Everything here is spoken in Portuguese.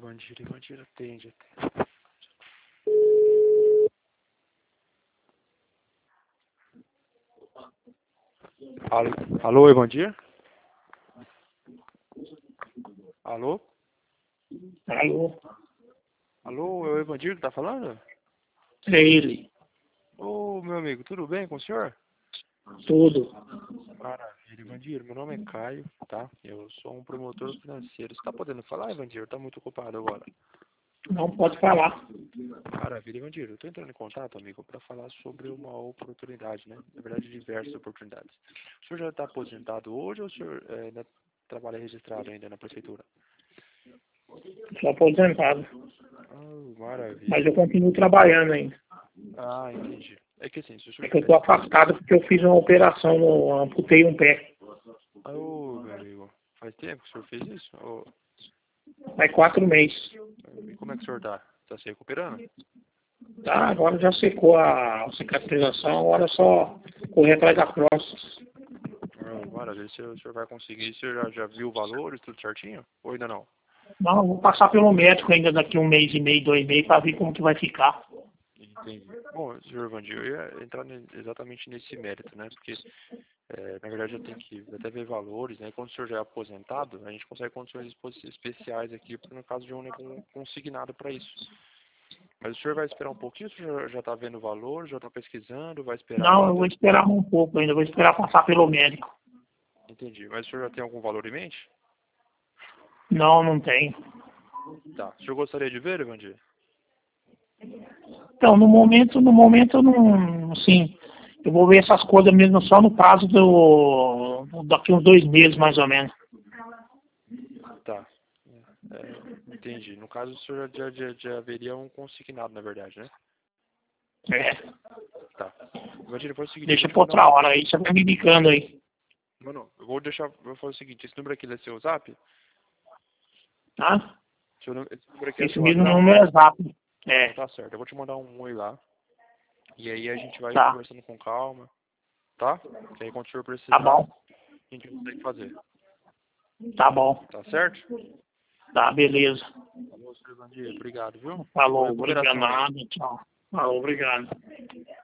Evandir, atende. Alô, Evandir? Alô? Alô, Alô, é o Evandir que tá falando? é ele. Ô, meu amigo, tudo bem com o senhor? Tudo. Maravilha, Evandir, meu nome é Caio, tá? Eu sou um promotor financeiro. Você tá podendo falar, Evandir? Tá muito ocupado agora. Não pode falar. Maravilha, Evandir, eu tô entrando em contato, amigo, para falar sobre uma oportunidade, né? Na verdade, diversas oportunidades. O senhor já está aposentado hoje ou o senhor ainda trabalha registrado ainda na prefeitura? Sou aposentado. Mas eu Maravilha. continuo trabalhando ainda. Ah, entendi. É que assim, se o É senhor que eu estou tivesse... afastado porque eu fiz uma operação, amputei um pé. Ô, meu amigo, faz tempo que o senhor fez isso? Ô, Faz 4 meses. e como é que o senhor tá? Tá se recuperando? Tá, agora já secou a cicatrização, agora é só correr atrás da próstata. Maravilha, se o senhor vai conseguir, o senhor já viu valores, tudo certinho? Ou ainda não? Não, eu vou passar pelo médico ainda daqui 1 mês e meio, 2 meses, para ver como que vai ficar. Entendi. Bom, senhor Vandir, eu ia entrar exatamente nesse mérito, né? Porque, na verdade, eu tenho que até ver valores, né? Quando o senhor já é aposentado, a gente consegue condições especiais aqui, no caso de um consignado para isso. Mas o senhor vai esperar um pouquinho, o senhor já está vendo o valor, já está pesquisando, vai esperar Não, eu vou ainda? esperar um pouco ainda, vou esperar passar pelo médico. Entendi. Mas o senhor já tem algum valor em mente? Não, não tenho. Tá. O senhor gostaria de ver, Evandir? Então, no momento eu não, assim, eu vou ver essas coisas mesmo só no prazo daqui uns 2 meses, mais ou menos. Tá. Entendi. No caso, o senhor já haveria um consignado, na verdade, né? É, Tá. Evandir, faz o seguinte, eu vou deixa te pra mandar outra hora aí, você vai me indicando aí. Mano, vou fazer o seguinte, esse número aqui é seu WhatsApp? Tá? Esse número aqui é Esse seu mesmo WhatsApp? número é exato. Então É, tá certo. Eu vou te mandar um oi lá. E aí a gente vai tá. conversando com calma, tá? Que aí quando o senhor Tá precisar, bom. a gente consegue fazer. Tá bom. Tá certo? Tá, beleza. Falou, senhor Vandir. Obrigado, viu? E boa Falou, obrigado, recuperação aí. nada, tchau. Falou, obrigado.